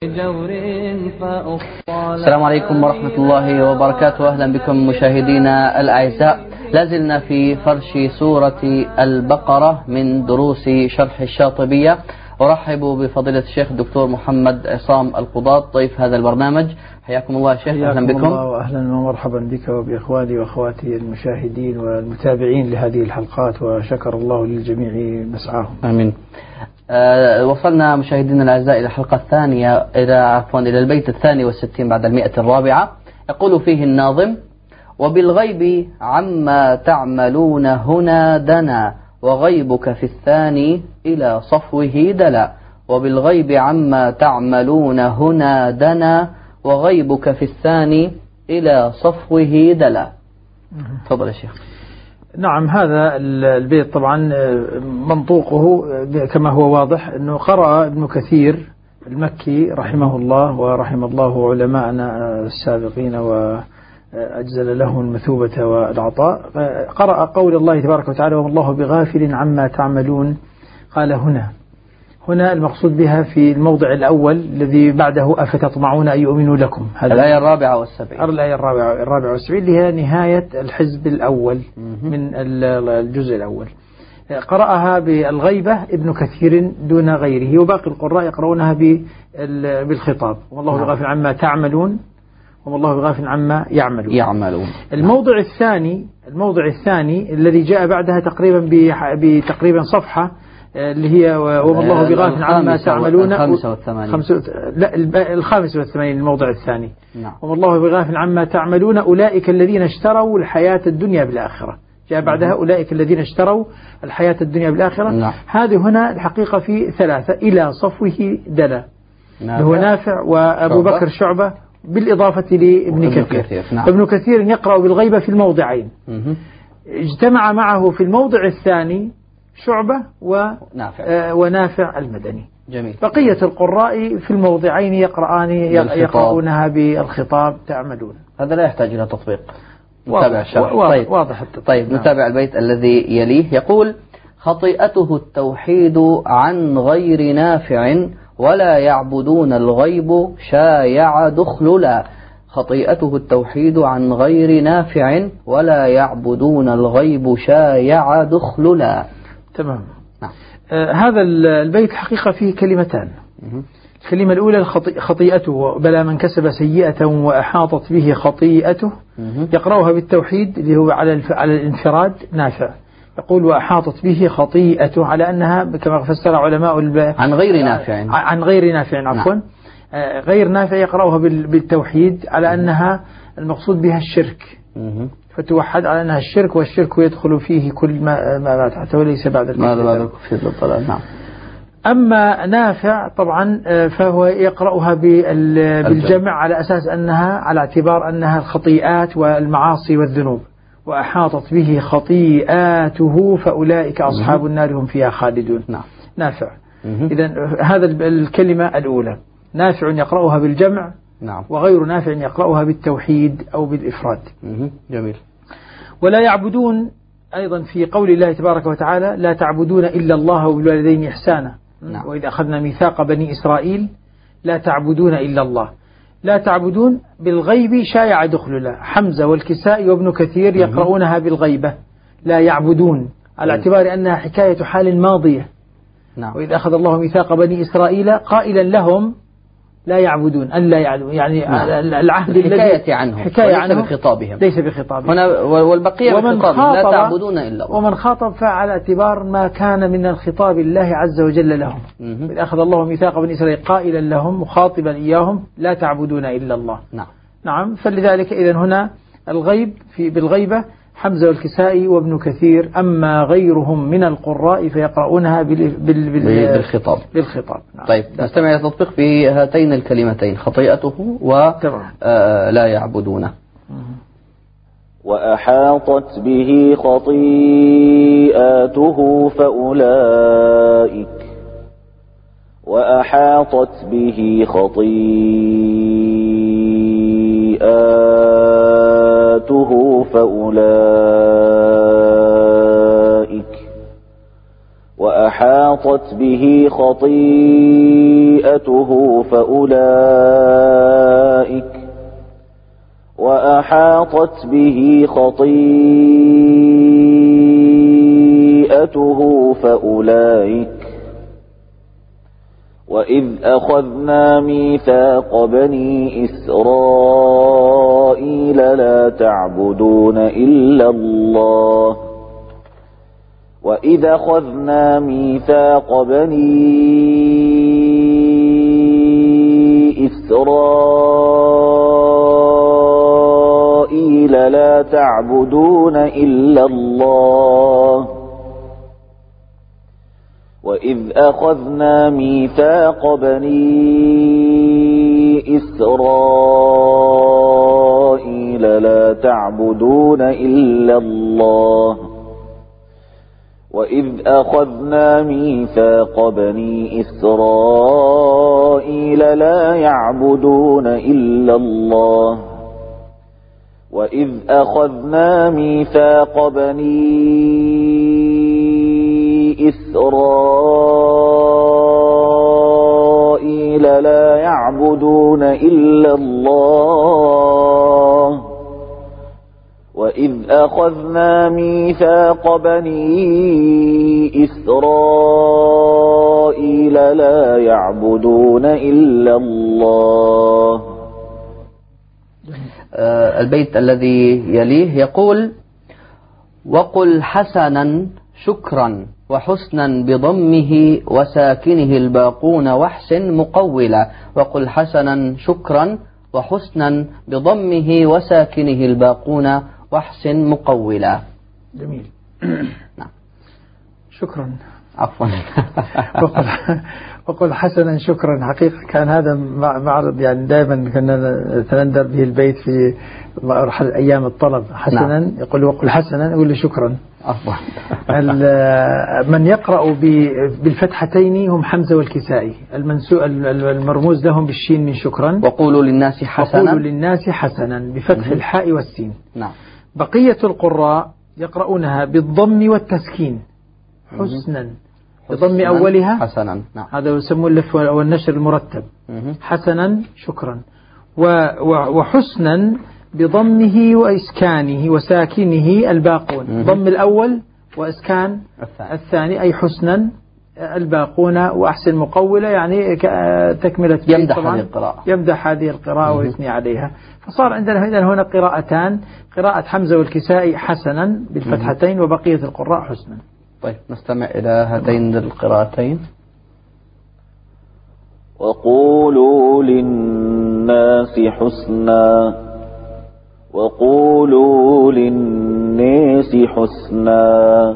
السلام عليكم ورحمة الله وبركاته. أهلا بكم مشاهدينا الأعزاء. لازلنا في فرش سورة البقرة من دروس شرح الشاطبية. أرحب بفضيلة الشيخ الدكتور محمد عصام القضاط ضيف هذا البرنامج. حياكم الله شيخ. أهلا بكم. الله وأهلا ومرحبا بك وبإخواني وأخواتي المشاهدين والمتابعين لهذه الحلقات، وشكر الله للجميع مسعاهم. آمين. وصلنا مشاهدينا الأعزاء إلى الحلقة الثانية إلى البيت 62 بعد 104. يقول فيه الناظم: وبالغيب عما تعملون هنا دنا، وغيبك في الثاني إلى صفوه دلا. وبالغيب عما تعملون هنا دنا، وغيبك في الثاني إلى صفوه دلا. تفضل يا شيخ. نعم، هذا البيت طبعا منطوقه كما هو واضح أنه قرأ ابن كثير المكي رحمه الله ورحم الله علماءنا السابقين وأجزل لهم المثوبة والعطاء. قرأ قول الله تبارك وتعالى: والله بغافل عما تعملون. قال هنا المقصود بها في الموضع الأول الذي بعده: أفتطمعون أن يؤمنوا لكم. الآية 74. الآية 74 اللي هي نهاية الحزب الأول من الجزء الأول. قرأها بالغيبة ابن كثير دون غيره، وباقي القراء يقرؤونها بالخطاب: والله بغافل عما تعملون، والله بغافل عما يعملون. الموضع الثاني الذي جاء بعدها بتقريبا صفحة، اللي هي وما الله بغافل عما تعملون. 85 الموضع الثاني. نعم. وما الله بغافل عما تعملون أولئك الذين اشتروا الحياة الدنيا بالآخرة. جاء بعدها أولئك الذين اشتروا الحياة الدنيا بالآخرة. نعم. هذه هنا الحقيقة في ثلاثة: إلى صفوه دلا، هو نافع وأبو بكر شعبة، بالإضافة لابن كثير. نعم. ابن كثير يقرأ بالغيبة في الموضعين. اجتمع معه في الموضع الثاني شعبة ونافع المدني. جميل. بقية القراء في الموضعين يقرؤونها بالخطاب تعملون. هذا لا يحتاج إلى تطبيق. نتابع الشرح. واضح التطبيق. طيب نعم. نتابع البيت الذي يليه. يقول: خطيئته التوحيد عن غير نافع، ولا يعبدون الغيب شايع دخللا. خطيئته التوحيد عن غير نافع، ولا يعبدون الغيب شايع دخللا. تمام. نعم. هذا البيت حقيقة فيه كلمتان. الكلمة الأولى خطيئته، بلى من كسب سيئة وأحاطت به خطيئته. يقرأها بالتوحيد اللي هو على الانفراد نافع، يقول وأحاطت به خطيئته، على أنها كما فسر علماء عن غير نافع. عن غير نافع عفوا. غير نافع يقرأها بالتوحيد على أنها المقصود بها الشرك، فتوحد على أنها الشرك، والشرك يدخل فيه كل ما تحته وليس بعد الكفر بالضلال. نعم. أما نافع طبعا فهو يقرأها بالجمع على أساس أنها، على اعتبار أنها الخطيئات والمعاصي والذنوب. وأحاطت به خطيئاته فأولئك أصحاب النار هم فيها خالدون. نعم. نافع. إذن هذا الكلمة الأولى، نافع يقرأها بالجمع. نعم. وغير نافع يقرأها بالتوحيد أو بالإفراد. جميل. ولا يعبدون أيضا في قول الله تبارك وتعالى: لا تعبدون إلا الله وبالوالدين إحسانا. نعم. وإذا أخذنا ميثاق بني إسرائيل لا تعبدون إلا الله. لا تعبدون بالغيب شايع دخللا. حمزة والكسائي وابن كثير يقرؤونها بالغيبة لا يعبدون، على اعتبار أنها حكاية حال ماضية. نعم. وإذا أخذ الله ميثاق بني إسرائيل قائلا لهم لا يعبدون، أن لا يعبدون، يعني العهد الحكاية عنهم وليس بخطابهم. ليس بخطابهم هنا، والبقية بخطاب لا تعبدون إلا الله. ومن خاطب فعلى اعتبار ما كان من الخطاب الله عز وجل لهم. إذا أخذ الله ميثاق بني إسرائيل قائلا لهم مخاطبا إياهم لا تعبدون إلا الله. نعم. فلذلك إذن هنا الغيب بالغيبة حمزة والكسائي وابن كثير. أما غيرهم من القراء فيقرؤونها بالخطاب. نعم. طيب نستمع إلى التطبيق في هاتين الكلمتين: خطيئته ولا يعبدونه. وأحاطت به خطيئاته فأولئك وأحاطت به خطيئته فأولئك وإذ أخذنا ميثاق بني إسرائيل لا تعبدون إلا الله وإذ أخذنا ميثاق بني إسرائيل لا تعبدون إلا الله وإذ أخذنا ميثاق بني إسرائيل لا يعبدون إلا الله وإذ أخذنا ميثاق بني إسرائيل لا يعبدون إلا الله وإذ أخذنا ميثاق بني إسرائيل لا يعبدون إلا الله. البيت الذي يليه يقول: وقل حسنا شكرا وحسنا بضمه وساكنه الباقون واحسن مقولا. وقل حسنا شكرا وحسنا بضمه وساكنه الباقون واحسن مقولا. جميل. نعم. شكرا. عفوا. وقل حسنا شكرا. حقيقة كان هذا معرض يعني دائما كنا نتندر به البيت في أيام الطلب. حسنا. نعم. يقول وقل حسنا يقول لي شكرا. عفوا. من يقرأ بالفتحتين هم حمزة والكسائي. المرموز لهم بالشين من شكرا. وقولوا للناس حسنا بفتح الحاء والسين. نعم. بقية القراء يقرؤونها بالضم والتسكين. حسنا بضم أولها حسنا. نعم. هذا يسمون اللف والنشر المرتب. حسنا شكرا. وحسنا بضمه وإسكانه وساكنه الباقون. ضم الأول وإسكان الثاني أي حسنا الباقون وأحسن مقولة يعني تكملة يمدح هذه القراءة ويثني عليها. فصار عندنا هنا قراءتان: قراءة حمزة والكسائي حسنا بالفتحتين وبقية القراء حسنا. طيب نستمع إلى هاتين القراءتين. وقولوا للناس حسنا وقولوا للناس حسنا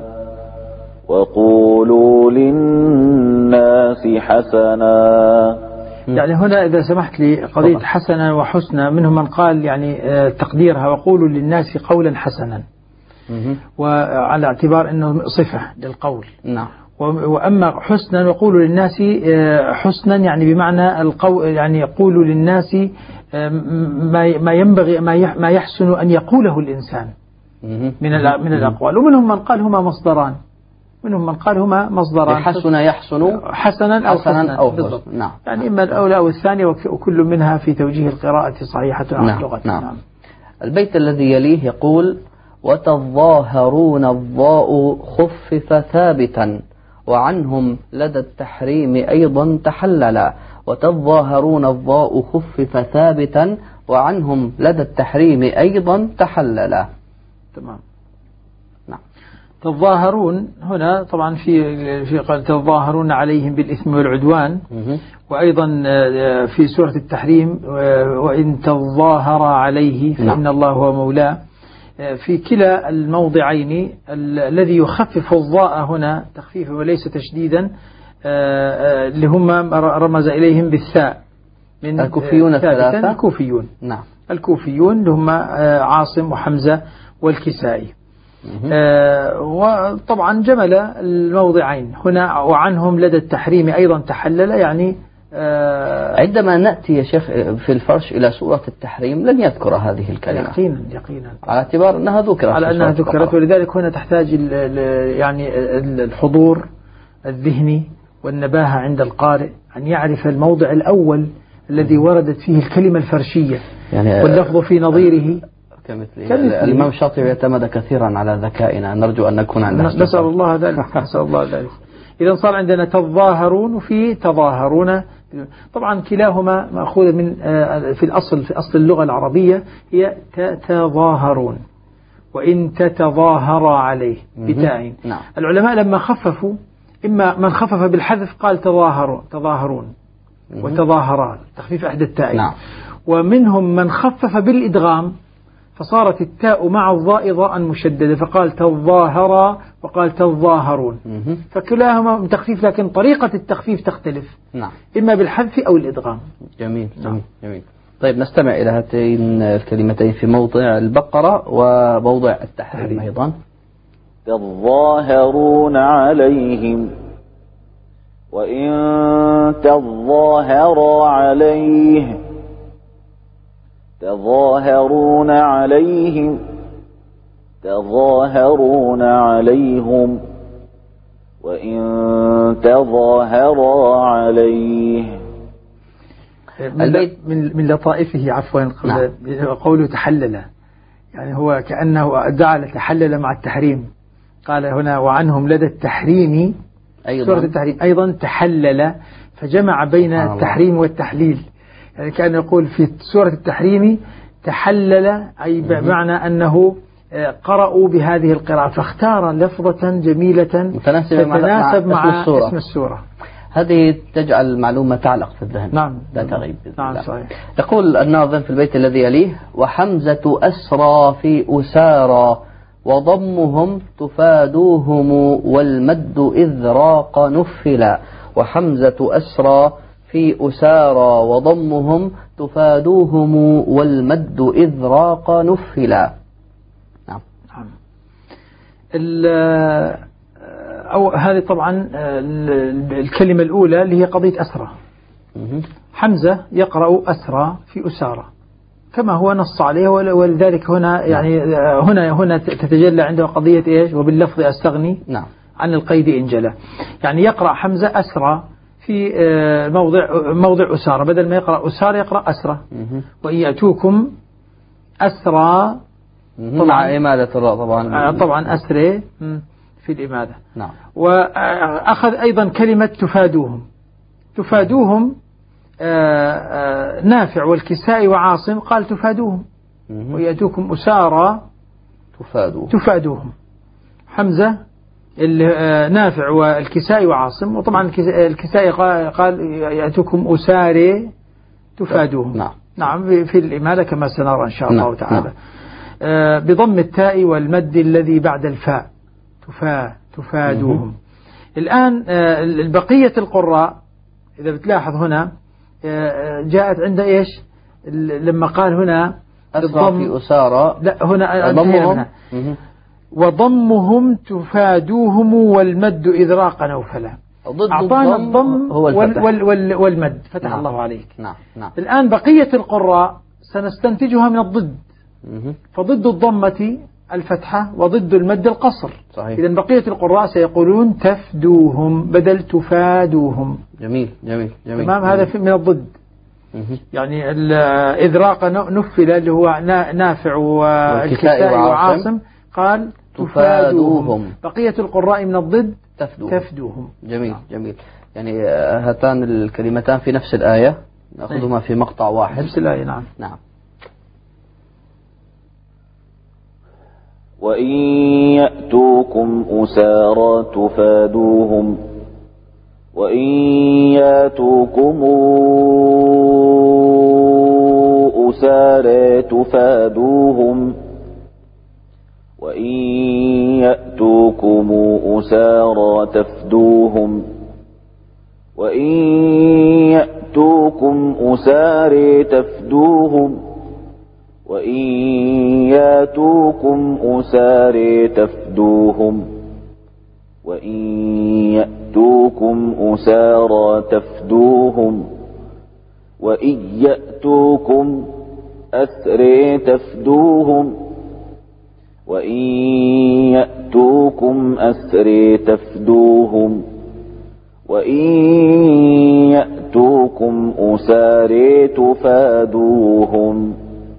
وقولوا للناس حسنا. يعني هنا إذا سمحت لي قضية حسنا وحسنا منهم من قال يعني تقديرها وقولوا للناس قولا حسنا، وعلى اعتبار أنه صفة للقول. نعم. وأما حسنا وقولوا للناس حسنا يعني بمعنى القول، يعني يقولوا للناس ما ينبغي ما يحسن أن يقوله الإنسان من الأقوال. ومنهم من قال هما مصدران، حسن يحسن حسنا أو حسنا بالضبط. نعم. يعني إما الأولى أو الثانية وكل منها في توجيه القراءة صحيحة عن لغة. نعم. البيت الذي يليه يقول: وتظاهرون الضاء خفف ثابتا وعنهم لدى التحريم أيضا تحللا. وتظاهرون الضاء خفف ثابتا وعنهم لدى التحريم أيضا تحللا. تمام. نعم. تظاهرون هنا طبعا في قال تظاهرون عليهم بالإثم والعدوان. وأيضا في سورة التحريم وإن تظاهر عليه فإن الله هو مولاه. في كلا الموضعين الذي يخفف الضاء هنا تخفيفا وليس تشديدا اللي هم رمز إليهم بالثاء من الكوفيون الثلاثة. الكوفيون. نعم. الكوفيون اللي هم عاصم وحمزة والكسائي. وطبعا جمل الموضعين هنا وعنهم لدى التحريم أيضا تحلل. يعني عندما نأتي يا شيخ في الفرش إلى سورة التحريم لن يذكر هذه الكلمة يقينا على اعتبار أنها ذكرت، ولذلك هنا تحتاج يعني الحضور الذهني والنباهة عند القارئ، أن يعرف الموضع الأول الذي وردت فيه الكلمة الفرشية يعني واللفظ في نظيره كمثله. الإمام الشاطبي يعتمد كثيرا على ذكائنا، نرجو أن نكون عندنا. نسأل الله ذلك. نسأل الله ذلك. إذا صار عندنا تظاهرون وفي تظاهرون، طبعا كلاهما مأخوذ من في أصل اللغة العربية هي تظاهرون، وإن تتظاهر عليه بتاء. نعم. العلماء لما خففوا، إما من خفف بالحذف قال تظاهرون وتظاهران، تخفيف إحدى التاءين. نعم. ومنهم من خفف بالإدغام فصارت التاء مع الظاء ضاء مشددة فقال تظاهرا وقال تظاهرون. فكلاهما من تخفيف، لكن طريقة التخفيف تختلف. نعم. إما بالحذف أو الإدغام. جميل. نعم. جميل. طيب نستمع إلى هاتين الكلمتين في موضع البقرة وموضع التحريم أيضا. تظاهرون عليهم وإن تظاهر عليه تظاهرون عليهم وإن تظاهر عليه. من لطائفه عفوا قوله تحلل، يعني هو كأنه جعل تحلل مع التحريم. قال هنا وعنهم لدى التحريم سورة التحريم أيضا تحلل، فجمع بين التحريم والتحليل، يعني كأنه يقول في سورة التحريم تحلل، أي بمعنى أنه قرأوا بهذه القراءة، فاختار لفظة جميلة تتناسب مع اسم السورة. هذه تجعل المعلومة تعلق في الذهن. نعم. لا تغيب. نعم صحيح. يقول الناظم في البيت الذي يليه: وحمزة أسرى في أسارى وضمهم تفادوهم والمد إذ راق نفلا. وحمزة أسرى في أسارى وضمهم تفادوهم والمد إذ راق نفلا. نعم. أو هذه طبعا الكلمة الأولى اللي هي قضية أسرى. حمزة يقرأ أسرى في أسارى كما هو نص عليه، ولذلك هنا يعني هنا تتجلى عنده قضية إيش؟ وباللفظ أستغني عن القيد إن جلى. يعني يقرأ حمزة أسرى في موضع أسارى، بدل ما يقرأ أسارى يقرأ أسرى. وإن يأتوكم أسرى مع إمادة الراء طبعا أسرى في الإمادة. نعم. وأخذ أيضا كلمة تفادوهم نافع والكسائي وعاصم قال تفادوهم. ويأتوكم أسارى تفادوهم. حمزة نافع والكسائي وعاصم، وطبعا الكسائي قال يأتوكم أسارى تفادوهم. نعم في الإمالة كما سنرى إن شاء الله تعالى. بضم التاء والمد الذي بعد الفاء تفادوهم. الآن بقية القراء إذا بتلاحظ هنا جاءت عند إيش لما قال هنا أسرى في أسارى، لا هنا وضمهم تفادوهم والمد إذراق نوفلا. أعطانا الضم والمد فتح الله عليك. الآن بقية القراء سنستنتجها من الضد. فضد الضمة الفتحة وضد المد القصر. إذن بقية القراء سيقولون تفدوهم بدل تفادوهم. جميل. تمام. هذا من الضد. يعني الإذراق نفل اللي هو نافع والكسائي وعاصم قال تفادوهم. بقية القراء من الضد تفدوهم. جميل. يعني هاتان الكلمتان في نفس الآية نأخذهما في مقطع واحد. نفس الآية. نعم. وإن يأتوكم أسارى تفادوهم وإن يأتوكم أسارى تفادوهم وإن يأتوكم أسارى تفدوهم وإن يأتوكم أسارى تفدوهم وإن يأتوكم أسارى تفدوهم وإن يأتوكم أسارى تفدوهم وإن يأتوكم أسرى تفدوهم وإن يأتوكم أسرى تفدوهم وإن يأتوكم أساري تفادوهم.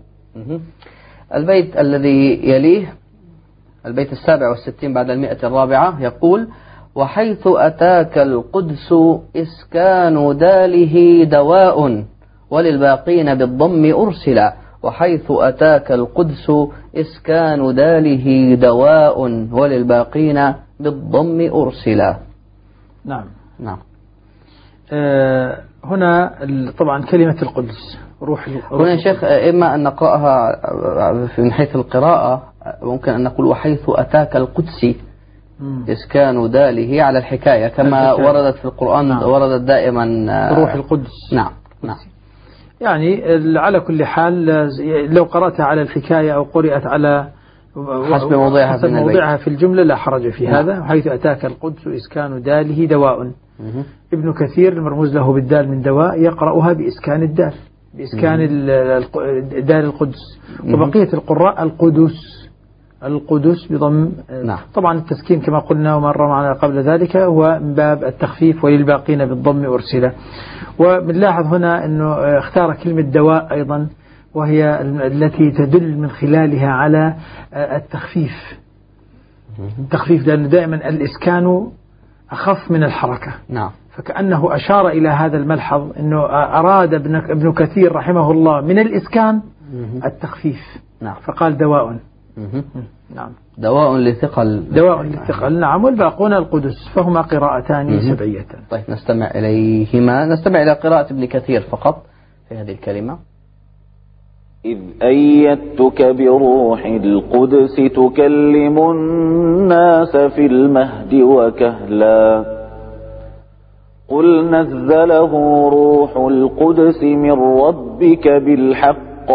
البيت الذي يليه البيت 67 بعد 104 يقول: وحيث أتاك القدس إسكان داله دواء وللباقين بالضم أرسلا. وحيث أتاك القدس إسكان داله دواء وللباقين بالضم أرسلا. نعم. نعم. هنا طبعا كلمة القدس روح هنا شيخ إما أن نقرأها من حيث القراءة، ممكن أن نقول وحيث أتاك القدس إسكان داله على الحكاية كما وردت في القرآن. نعم. وردت دائما روح القدس. نعم. نعم. يعني على كل حال لو قرأتها على الحكاية أو قرأت على حسب موضعها في الجملة لا حرج في هذا. حيث أتاك القدس إسكان داله دواء. ابن كثير المرموز له بالدال من دواء يقرأها بإسكان الدال، بإسكان دال القدس. وبقية القراء القدس بضم. نعم. طبعا التسكين كما قلنا ومر معنا قبل ذلك هو من باب التخفيف، وللباقين بالضم أرسلة. وبنلاحظ هنا أنه اختار كلمة دواء أيضا، وهي التي تدل من خلالها على التخفيف. لأنه دائما الإسكان أخف من الحركة. نعم. فكأنه أشار إلى هذا الملحظ أنه أراد ابن كثير رحمه الله من الإسكان التخفيف. نعم. فقال دواء. نعم. دواء لثقل. نعم. والباقون القدس، فهما قراءتان سبعية. طيب نستمع إليهما. نستمع إلى قراءة ابن كثير فقط في هذه الكلمة. إذ أيدتك بروح القدس تكلم الناس في المهد وكهلا قل نزله روح القدس من ربك بالحق.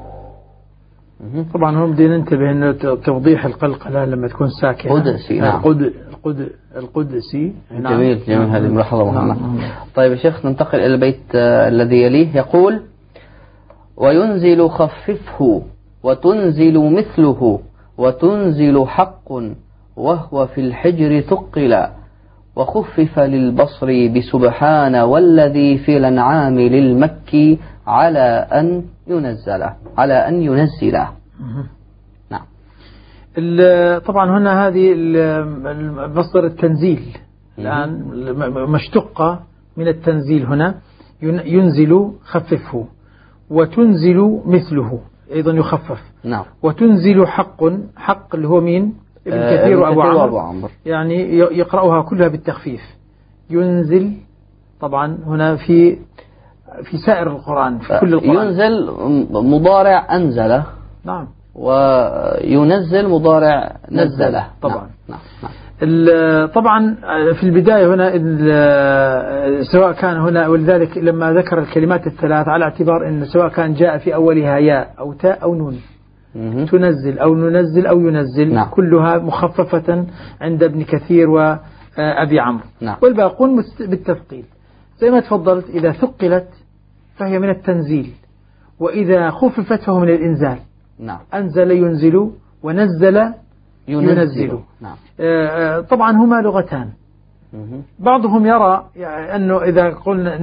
طبعا هم بدنا ننتبه أنه توضيح القلقلة لما تكون ساكنة. قدسي. نعم. القدسي. جميل. هذه ملاحظة مهمة. طيب يا شيخ ننتقل إلى البيت الذي يليه يقول: وينزل خففه وتنزل مثله وتنزل حق وهو في الحجر ثقلا وخفف للبصر بسبحان والذي في الأنعام للمكي على أن ينزله. نعم. طبعا هنا هذه مصدر التنزيل الآن مشتقة من التنزيل. هنا ينزل خففه، وتنزل مثله أيضا يخفف. نعم. وتنزل حق اللي هو مين؟ ابن كثير وأبو عمرو. يعني يقرأها كلها بالتخفيف. ينزل طبعا هنا في سائر القرآن، في كل القرآن. ينزل مضارع أنزله. نعم. وينزل مضارع نزله. طبعا. نعم. طبعا في البداية هنا سواء كان هنا، ولذلك لما ذكر الكلمات الثلاث على اعتبار أن سواء كان جاء في أولها ياء أو تاء أو نون، تنزل أو ننزل أو ينزل. نعم. كلها مخففة عند ابن كثير وأبي عمرو. نعم. والباقون بالتثقيل زي ما تفضلت. إذا ثقلت فهي من التنزيل، وإذا خففت فهو من الإنزال. نعم. أنزل ينزل ونزل ينزل. نعم. طبعا هما لغتان. بعضهم يرى أنه إذا قلنا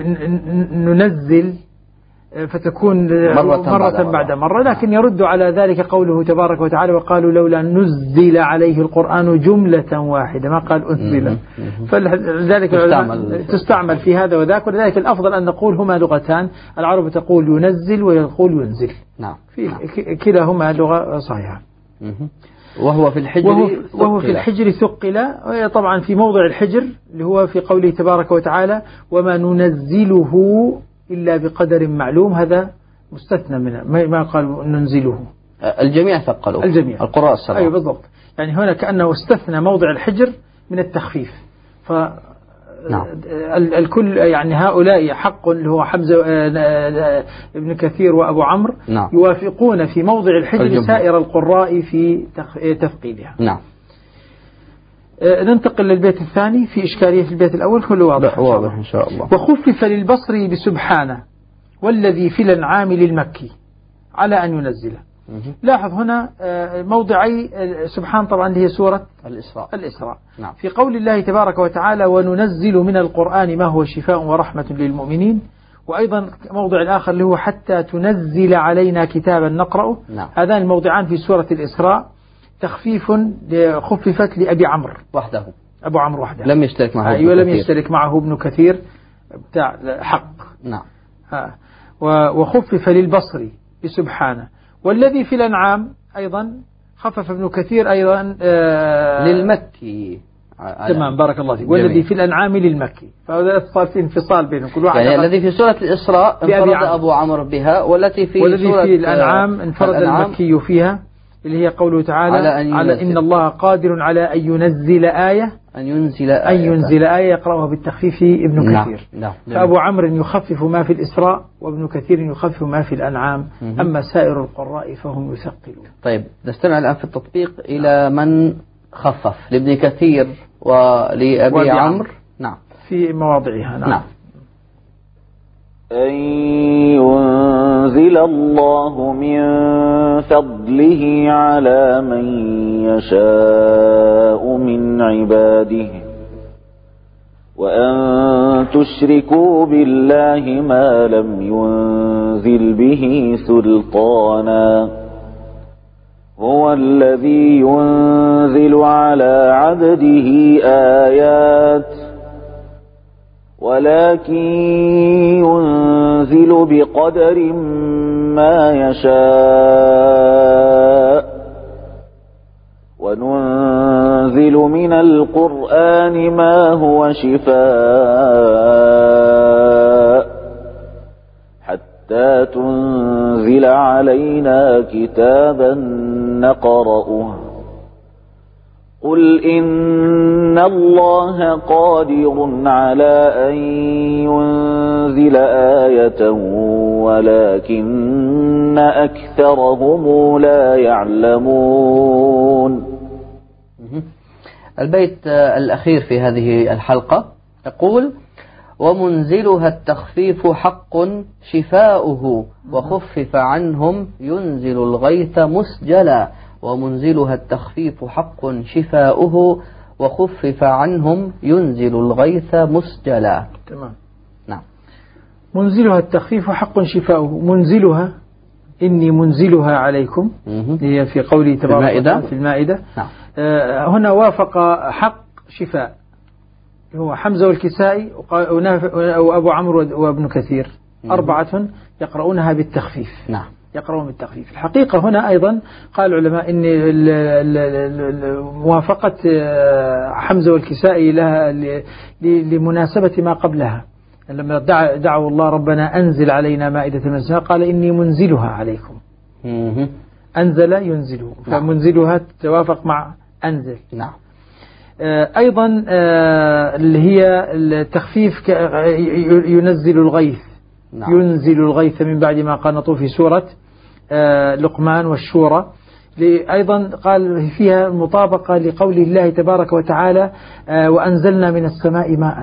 ننزل فتكون مرة بعد مرة، لكن يرد على ذلك قوله تبارك وتعالى: وقالوا لولا نزل عليه القرآن جملة واحدة، ما قال أنزل. فلذلك تستعمل في هذا وذاك. ولذلك الأفضل أن نقول هما لغتان. العرب تقول ينزل ويقول ينزل. نعم. كلاهما لغة صحيحة. وهو في الحجر ثقل. طبعا في موضع الحجر اللي هو في قوله تبارك وتعالى: وما ننزله إلا بقدر معلوم. هذا مستثنى منه، ما قال ننزله. الجميع ثقلوا. الجميع القراء السبعة. أيوة بالضبط. يعني هنا كأنه استثنى موضع الحجر من التخفيف. نعم. الكل يعني هؤلاء حق اللي هو حمزة ابن كثير وأبو عمرو. نعم. يوافقون في موضع الحجر سائر القراء في تثقيلها. نعم. ننتقل للبيت الثاني. في إشكالية في البيت الأول كله واضح إن شاء الله. وخفف للبصري بسبحانه والذي في الأنعام للمكي على أن ينزله. لاحظ هنا موضعي سبحان طبعا اللي هي سورة الإسراء. نعم. في قول الله تبارك وتعالى وننزل من القرآن ما هو شفاء ورحمة للمؤمنين، وأيضا موضع الآخر اللي هو حتى تنزل علينا كتابا نقرأه. نعم. هذان الموضعان في سورة الإسراء تخفيف خففت لأبي عمرو وحده، أبو عمرو وحده، لم يشترك معه أيوة لم يشترك معه ابن كثير بتاع حق. نعم. وخفف للبصري بسبحانه. والذي في الأنعام أيضا خفف ابن كثير أيضا للمكي. تمام بارك الله فيك. والذي في الأنعام للمكي، فهذا صار في انفصال بينهم كل واحد. يعني الذي في سورة الإسراء انفرد أبو عمرو بها، والتي في سورة الأنعام انفرد المكي فيها، اللي هي قوله تعالى على إن الله قادر على أن ينزل آية، أن ينزل آية يقرأها بالتخفيف ابن كثير. نعم. فأبو عمرو يخفف ما في الإسراء، وابن كثير يخفف ما في الأنعام. أما سائر القراء فهم يثقلون. طيب نستمع الآن في التطبيق إلى من خفف لابن كثير ولأبي عمرو. نعم. في مواضعها. نعم. أن ينزل الله من فضله على من يشاء من عباده، وأن تشركوا بالله ما لم ينزل به سلطانا، هو الذي ينزل على عبده آيات، ولكن ينزل بقدر ما يشاء، وننزل من القرآن ما هو شفاء، حتى تنزل علينا كتابا نقرأه، قل إن الله قادر على أن ينزل آية ولكن أكثرهم لا يعلمون. البيت الأخير في هذه الحلقة يقول ومنزلها التخفيف حق شفاؤه، وخفف عنهم ينزل الغيث مسجلا، ومنزلها التخفيف حق شفاؤه، وخفف عنهم ينزل الغيث مسجلا. تمام. نعم. منزلها التخفيف حق شفاؤه، منزلها إني منزلها عليكم، هي في قوله تبارك وتعالى في المائدة. نعم. هنا وافق حق شفاء هو حمزة والكسائي وأبو عمرو وابن كثير، أربعة يقرؤونها بالتخفيف. نعم. يقرؤون بالتخفيف. الحقيقة هنا أيضا قال العلماء إن موافقة حمزة والكسائي لها لمناسبة ما قبلها، لما دعوا الله ربنا أنزل علينا مائدة من السماء قال إني منزلها عليكم. أنزل ينزله، فمنزلها توافق مع أنزل. نعم. أيضا اللي هي التخفيف ينزل الغيث. نعم. ينزل الغيث من بعد ما قنطوا في سورة لقمان والشورى. أيضا قال فيها مطابقة لقول الله تبارك وتعالى وأنزلنا من السماء ماء،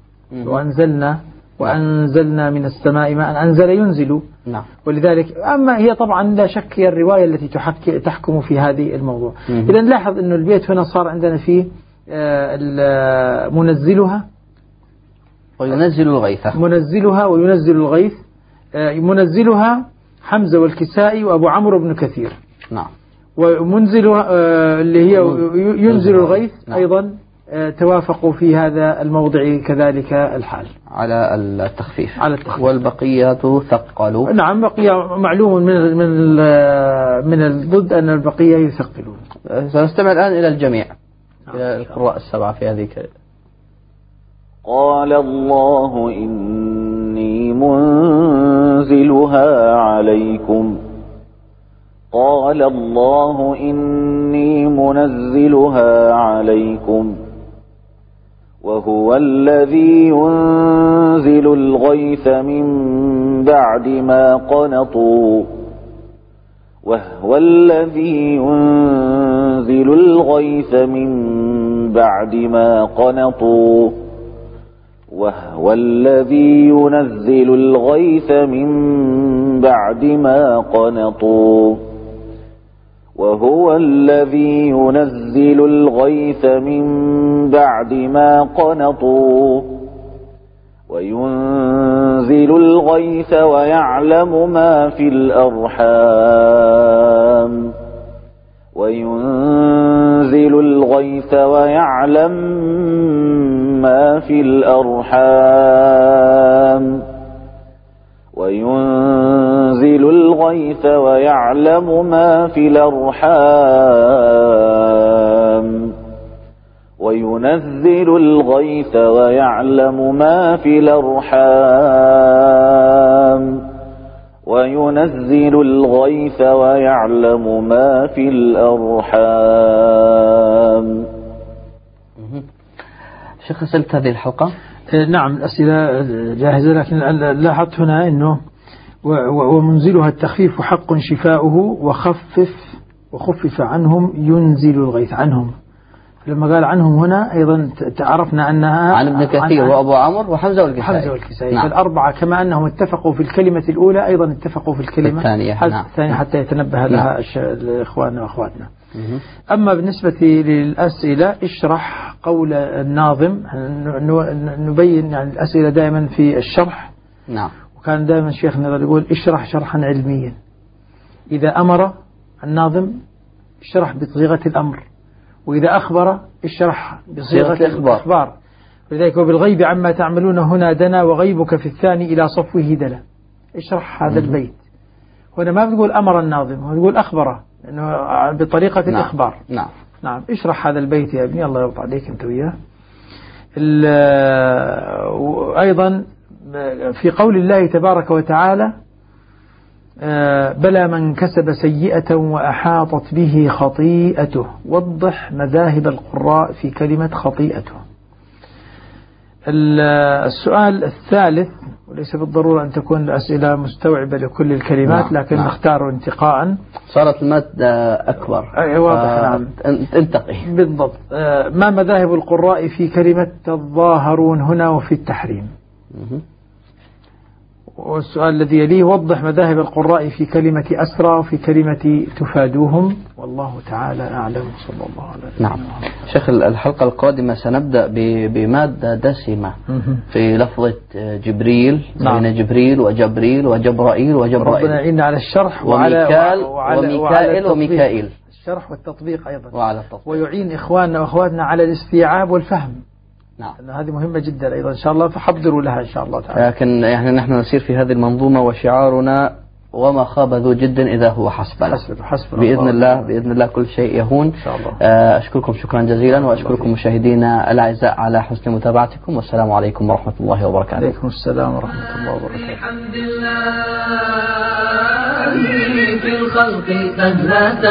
وأنزلنا من السماء ماء، أنزل ينزل. نعم. ولذلك أما هي طبعا لا شك هي الرواية التي تحكم في هذه الموضوع. إذا نلاحظ أن البيت هنا صار عندنا فيه منزلها وينزل الغيث، منزلها وينزل الغيث. منزلها حمزة والكسائي وأبو عمرو بن كثير. نعم. ومنزلها اللي هي ينزل الغيث. نعم. أيضا توافقوا في هذا الموضع كذلك الحال على التخفيف. والبقية ثقلوا. نعم. بقية معلوم من الضد أن البقية يثقلون. سنستمع الآن إلى الجميع، إلى القراء السبعة في هذه قال الله إني منزلها عليكم، قال الله إني منزلها عليكم، وهو الذي ينزل الغيث من بعد ما قنطوا، وهو الذي ينزل الغيث من بعد ما قنطوا، وهو الذي ينزل الغيث من بعد ما قنطوا، وهو الذي ينزل الغيث من بعد ما قنطوا وينزل الغيث ويعلم ما في الأرحام وينزل الغيث ويعلم ما في الأرحام وينزل الغيث ويعلم ما في الأرحام وينزل الغيث ويعلم ما في الأرحام وينزل الغيث ويعلم ما في الأرحام. شيخ أسئلة هذه الحلقة؟ نعم الأسئلة جاهزة، لكن لاحظت هنا أنه ومنزلها التخفيف حق شفاؤه وخفف عنهم ينزل الغيث عنهم. لما قال عنهم هنا أيضا تعرفنا أنها عن ابن كثير وأبو عمرو وحمزة والكسائي. نعم. فالأربعة كما أنهم اتفقوا في الكلمة الأولى أيضا اتفقوا في الكلمة الثانية. نعم. حتى يتنبه لها إخواننا وأخواتنا. أما بالنسبة للأسئلة اشرح قول الناظم. نبين يعني الأسئلة دائما في الشرح. نعم. وكان دائما شيخنا يقول اشرح شرحا علميا. إذا أمر الناظم اشرح بصيغة الأمر، وإذا أخبر اشرح بصيغة الإخبار. ولذلك وبالغيب عما تعملون هنا دنا وغيبك في الثاني إلى صفوه دلا. اشرح هذا البيت. هنا ما بتقول أمر الناظم، هو بتقول أخبره إنه بطريقة الإخبار. نعم. اشرح هذا البيت يا ابني، الله يرضى عليك أنت وياه. أيضا في قول الله تبارك وتعالى بلى من كسب سيئة وأحاطت به خطيئته. وضح مذاهب القراء في كلمة خطيئته. السؤال الثالث، وليس بالضرورة أن تكون الأسئلة مستوعبة لكل الكلمات، لكن نختار انتقاء. صارت المادة أكبر. واضح. نعم. انتقي بالضبط. ما مذاهب القراء في كلمة تظاهرون هنا وفي التحريم؟ والسؤال الذي يليه وضح مذاهب القراء في كلمة أسرى وفي كلمة تفادوهم، والله تعالى أعلم. صلى الله عليه وسلم. نعم. شيخ الحلقة القادمة سنبدأ بمادة دسمة في لفظة جبريل. نعم. بين جبريل وجبريل وجبرائيل ربنا يعيننا على الشرح وميكائيل وميكائيل. الشرح والتطبيق أيضا. وعلى التطبيق. ويعين إخواننا وأخواتنا على الاستيعاب والفهم. نعم. هذه مهمة جدا أيضا إن شاء الله، فحضروا لها إن شاء الله تعالى. لكن يعني نحن نسير في هذه المنظومة وشعارنا وما خاب ذو جد إذا هو حسبنا. بإذن الله كل شيء يهون إن شاء الله. أشكركم شكرا جزيلا، وأشكركم مشاهدينا الأعزاء على حسن متابعتكم، والسلام عليكم ورحمة الله وبركاته. عليكم السلام ورحمة الله وبركاته. الحمد لله في الخلق سهلة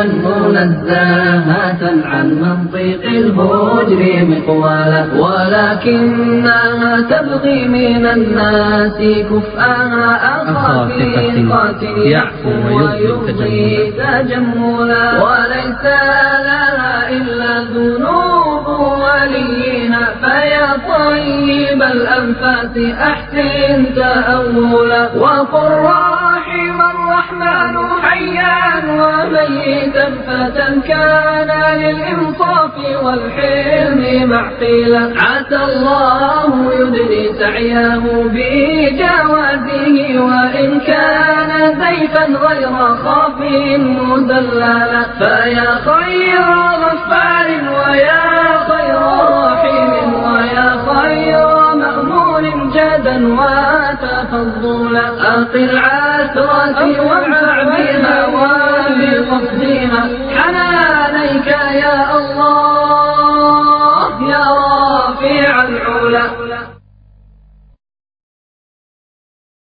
منزهة عن منطق الهجر مقوالا، ولكنها تبغي من الناس كفءها أخافقة يعفو ويرضي تجملا، وليس لها إلا ذنوب وليها، فيا طيب الأنفاس أحسن تأولا، وقل رحم الرحمن حيا وميتا فتى كان للإنصاف والحلم معقلا، عسى الله يدري سعيه بجوازه، وإن كان زيفا غير خاف مدللا، فيا خير غفار ويا خير رحيم ويا خير مأمون جدا وتفضلا، أقل عثرة وارفع بها وبقصدها حنانيك يا الله يا رافع العلا.